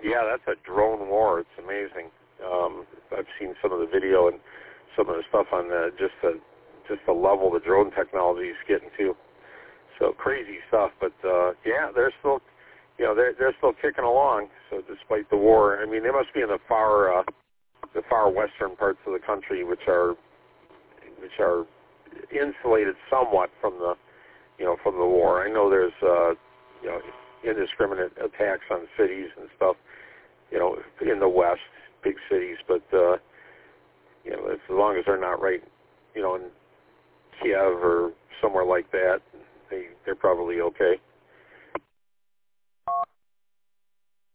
Yeah, that's a drone war. It's amazing. I've seen some of the video and some of the stuff on just the level the drone technology is getting to. So crazy stuff. But yeah, they're still, they're still kicking along. So despite the war, I mean, they must be in the far western parts of the country, which are insulated somewhat from the from the war. I know there's indiscriminate attacks on cities and stuff, in the west, big cities, but as long as they're not right, in Kiev or somewhere like that, they're probably okay.